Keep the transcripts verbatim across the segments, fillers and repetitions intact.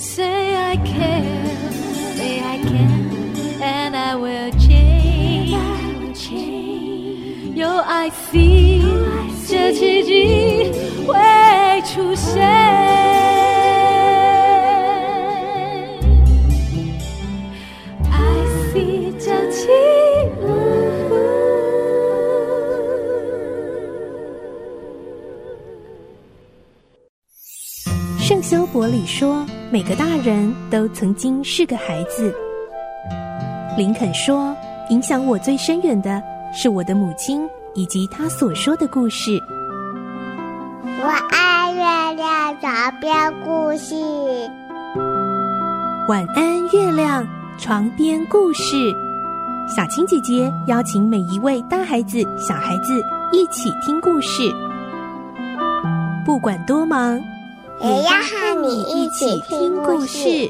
Say I can, say I can, and I will change.有I see， 这奇迹会出现。I see 这奇迹。 圣修伯里说，每个大人都曾经是个孩子。林肯说，影响我最深远的是我的母亲以及她所说的故事。 我爱月亮床边故事。 晚安，月亮床边故事。小青姐姐邀请每一位大孩子、小孩子一起听故事，不管多忙， 也要和你一起听故事。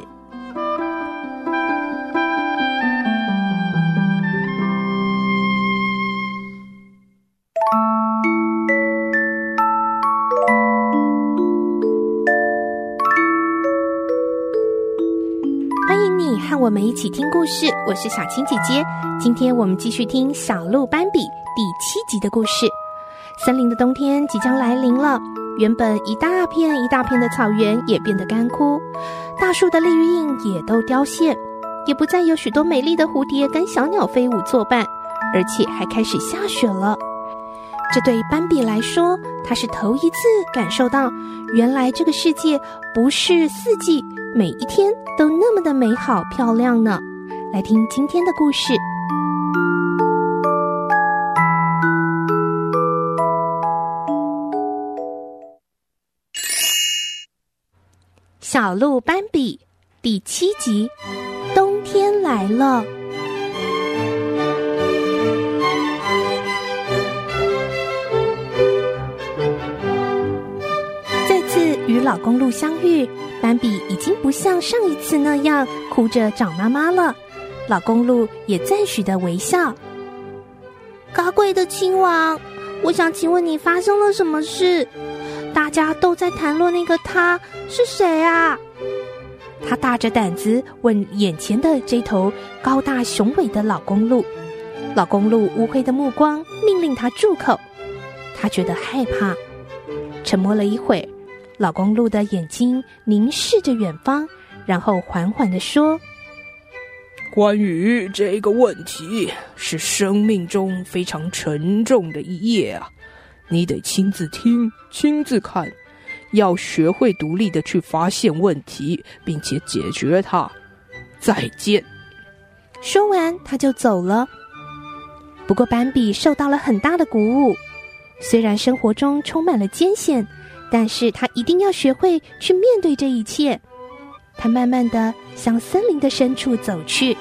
欢迎你和我们一起听故事，我是小青姐姐。今天我们继续听小鹿斑比第七集的故事。森林的冬天即将来临了，原本一大片一大片的草原也变得干枯，大树的绿荫也都凋谢，也不再有许多美丽的蝴蝶跟小鸟飞舞作伴，而且还开始下雪了。这对斑比来说，他是头一次感受到，原来这个世界不是四季每一天都那么的美好漂亮呢。来听今天的故事。小鹿斑比第七集，冬天来了。再次与老公鹿相遇，斑比已经不像上一次那样哭着找妈妈了，老公鹿也赞许的微笑。高贵的亲王，我想请问你发生了什么事？大家都在谈论那个他是谁啊？他大着胆子问眼前的这头高大雄伟的老公鹿。老公鹿乌黑的目光命令他住口，他觉得害怕。沉默了一会儿，老公鹿的眼睛凝视着远方，然后缓缓地说： 关于这个问题，是生命中非常沉重的一页啊，你得亲自听，亲自看，要学会独立的去发现问题，并且解决它。再见。 说完他就走了。不过斑比受到了很大的鼓舞，虽然生活中充满了艰险，但是他一定要学会去面对这一切。他慢慢地向森林的深处走去。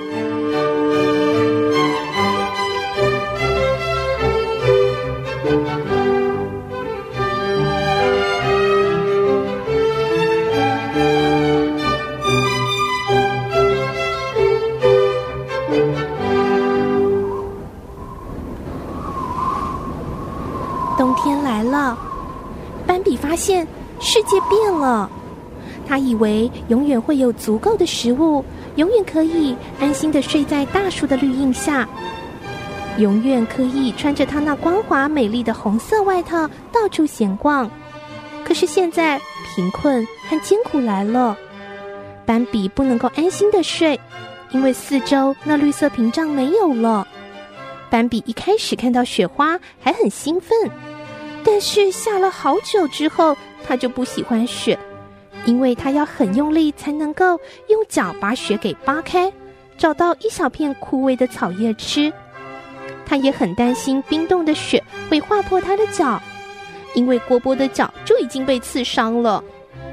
冬天来了，斑比发现世界变了。他以为永远会有足够的食物，永远可以安心地睡在大树的绿荫下，永远可以穿着他那光滑美丽的红色外套到处闲逛。可是现在贫困和艰苦来了，斑比不能够安心地睡，因为四周那绿色屏障没有了。斑比一开始看到雪花还很兴奋，但是下了好久之后，他就不喜欢雪，因为他要很用力才能够用脚把雪给扒开，找到一小片枯萎的草叶吃。他也很担心冰冻的雪会划破他的脚，因为波波的脚就已经被刺伤了。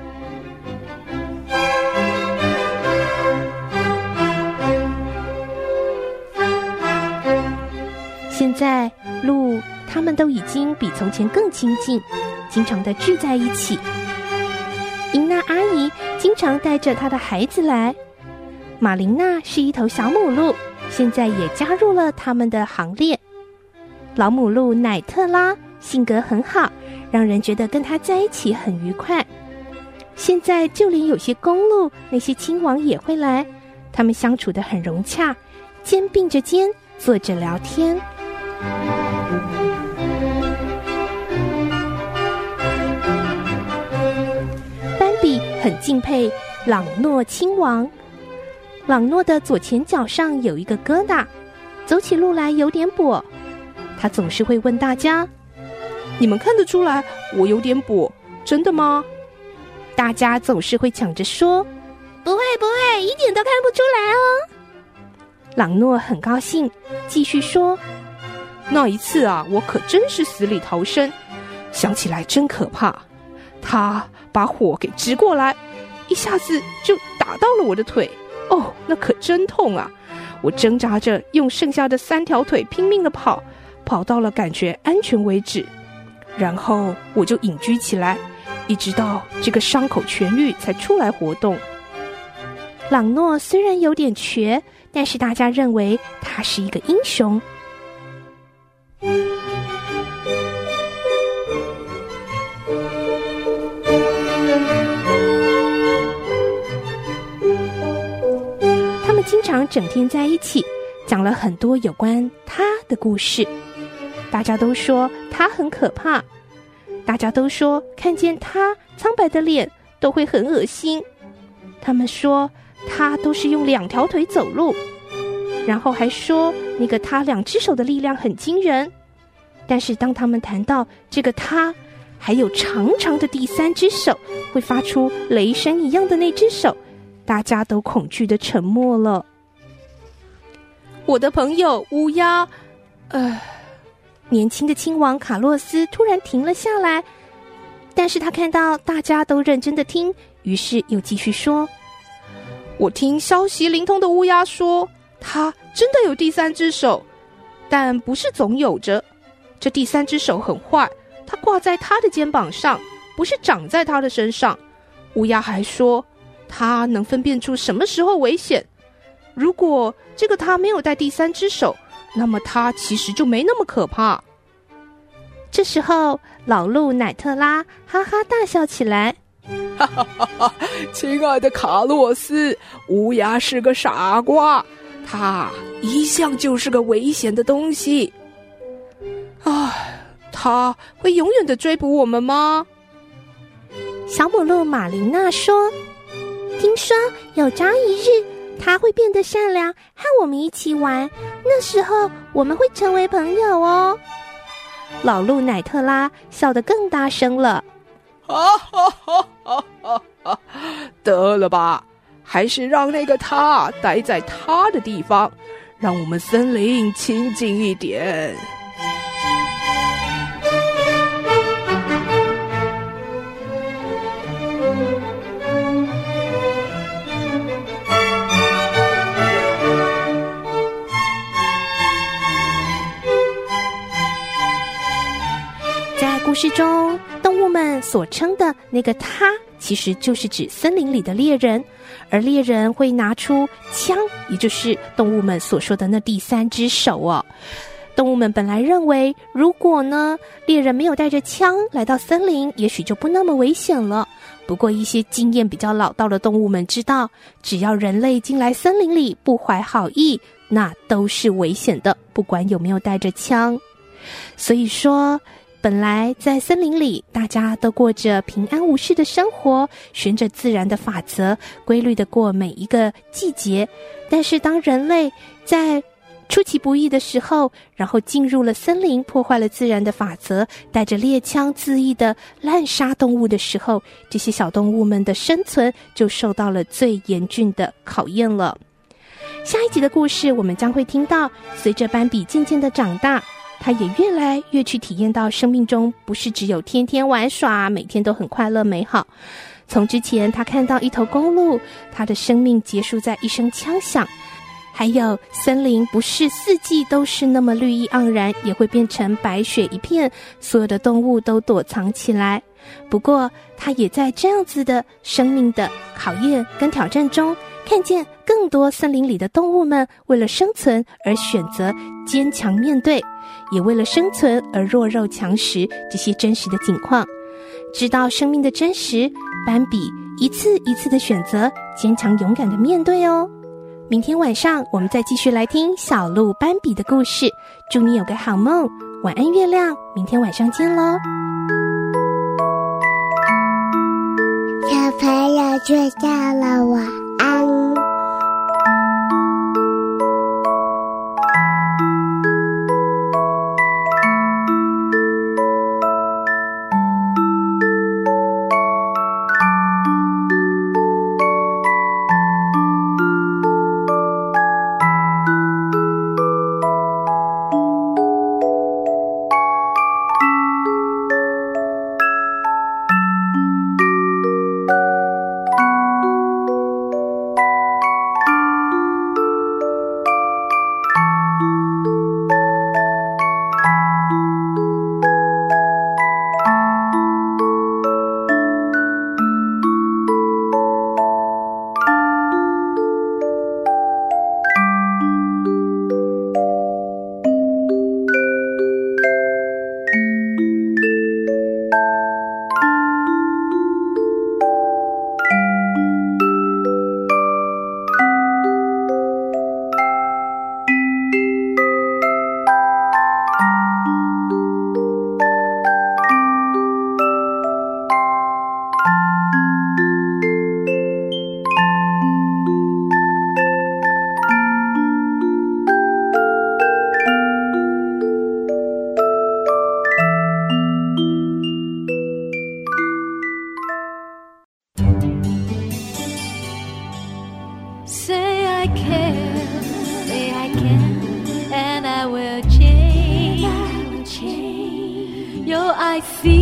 现在鹿他们都已经比从前更亲近，经常的聚在一起。英娜阿姨经常带着她的孩子来，马琳娜是一头小母鹿，现在也加入了他们的行列。老母鹿乃特拉性格很好，让人觉得跟她在一起很愉快。 现在就连有些公鹿，那些亲王也会来，他们相处得很融洽，肩并着肩坐着聊天。斑比很敬佩朗诺亲王，朗诺的左前脚上有一个疙瘩，走起路来有点跛。他总是会问大家： 你们看得出来我有点跛，真的吗？ 大家总是会抢着说：不会不会，一点都看不出来哦。朗诺很高兴，继续说： 那一次啊，我可真是死里逃生，想起来真可怕。他把火给直过来，一下子就打到了我的腿，哦，那可真痛啊！我挣扎着用剩下的三条腿拼命地跑，跑到了感觉安全为止，然后我就隐居起来，一直到这个伤口痊愈才出来活动。 朗诺虽然有点瘸，但是大家认为他是一个英雄。他们经常整天在一起，讲了很多有关他的故事。大家都说他很可怕，大家都说看见他苍白的脸都会很恶心。他们说他都是用两条腿走路，然后还说那个他两只手的力量很惊人。但是当他们谈到这个他还有长长的第三只手，会发出雷声一样的那只手，大家都恐惧的沉默了。 我的朋友乌鸦，呃， 年轻的亲王卡洛斯突然停了下来，但是他看到大家都认真的听，于是又继续说： 我听消息灵通的乌鸦说，他真的有第三只手，但不是总有着。这第三只手很坏，它挂在他的肩膀上，不是长在他的身上。乌鸦还说，他能分辨出什么时候危险。如果这个他没有带第三只手，那么他其实就没那么可怕。 这时候，老鹿乃特拉哈哈大笑起来。 哈哈哈哈！亲爱的卡洛斯，乌鸦是个傻瓜，他一向就是个危险的东西。唉，他会永远的追捕我们吗？ 小母鹿玛琳娜说：听说有朝一日他会变得善良，和我们一起玩，那时候我们会成为朋友哦。老鹿乃特拉笑得更大声了。 哈哈哈哈哈哈！得了吧，还是让那个他待在他的地方，让我们森林清静一点。 故事中动物们所称的那个他，其实就是指森林里的猎人，而猎人会拿出枪，也就是动物们所说的那第三只手哦。动物们本来认为，如果呢猎人没有带着枪来到森林，也许就不那么危险了。不过一些经验比较老道的动物们知道，只要人类进来森林里不怀好意，那都是危险的，不管有没有带着枪。所以说本来在森林里大家都过着平安无事的生活，循着自然的法则规律的过每一个季节，但是当人类在出其不意的时候，然后进入了森林，破坏了自然的法则，带着猎枪恣意的滥杀动物的时候，这些小动物们的生存就受到了最严峻的考验了。下一集的故事我们将会听到，随着斑比渐渐的长大，他也越来越去体验到生命中不是只有天天玩耍，每天都很快乐美好。从之前他看到一头公鹿，他的生命结束在一声枪响，还有森林不是四季都是那么绿意盎然，也会变成白雪一片，所有的动物都躲藏起来。不过他也在这样子的生命的考验跟挑战中，看见更多森林里的动物们为了生存而选择坚强面对，也为了生存而弱肉强食，这些真实的景况。知道生命的真实，斑比一次一次的选择，坚强勇敢的面对哦。明天晚上我们再继续来听小鹿斑比的故事。祝你有个好梦，晚安月亮，明天晚上见咯。 小朋友睡觉了，晚安。 Say I care, say I can, and I will change. Your eyes see